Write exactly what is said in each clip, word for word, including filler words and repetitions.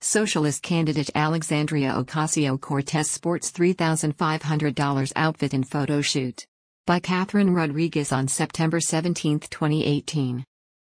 Socialist candidate Alexandria Ocasio-Cortez sports three thousand five hundred dollars outfit in photo shoot. By Catherine Rodriguez on September seventeenth, twenty eighteen.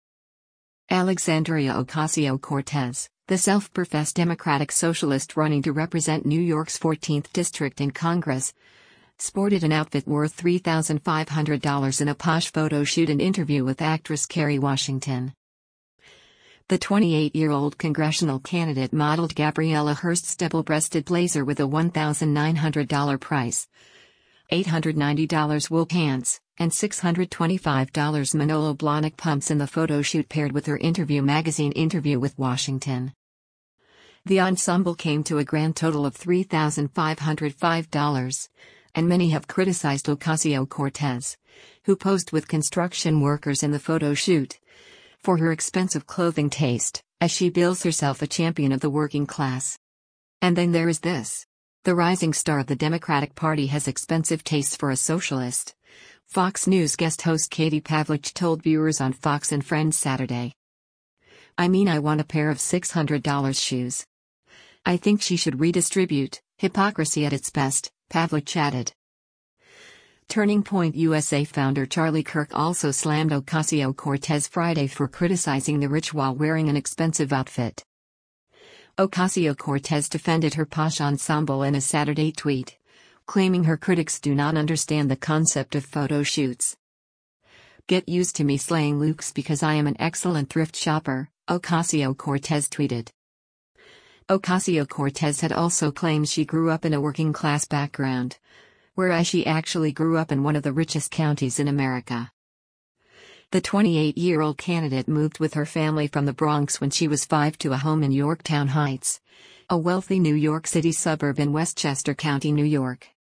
Alexandria Ocasio-Cortez, the self-professed Democratic socialist running to represent New York's fourteenth District in Congress, sported an outfit worth three thousand five hundred dollars in a posh photo shoot and interview with actress Kerry Washington. The twenty-eight-year-old congressional candidate modeled Gabriella Hearst's double-breasted blazer with a one thousand nine hundred dollars price, eight hundred ninety dollars wool pants, and six hundred twenty-five dollars Manolo Blahnik pumps in the photo shoot paired with her Interview magazine interview with Washington. The ensemble came to a grand total of three thousand five hundred five dollars, and many have criticized Ocasio-Cortez, who posed with construction workers in the photo shoot, for her expensive clothing taste, as she bills herself a champion of the working class. And then there is this. The rising star of the Democratic Party has expensive tastes for a socialist, Fox News guest host Katie Pavlich told viewers on Fox and Friends Saturday. I mean, I want a pair of six hundred dollars shoes. I think she should redistribute. Hypocrisy at its best, Pavlich added. Turning Point U S A founder Charlie Kirk also slammed Ocasio-Cortez Friday for criticizing the rich while wearing an expensive outfit. Ocasio-Cortez defended her posh ensemble in a Saturday tweet, claiming her critics do not understand the concept of photo shoots. Get used to me slaying looks because I am an excellent thrift shopper, Ocasio-Cortez tweeted. Ocasio-Cortez had also claimed she grew up in a working-class background, whereas she actually grew up in one of the richest counties in America. The twenty-eight-year-old candidate moved with her family from the Bronx when she was five to a home in Yorktown Heights, a wealthy New York City suburb in Westchester County, New York.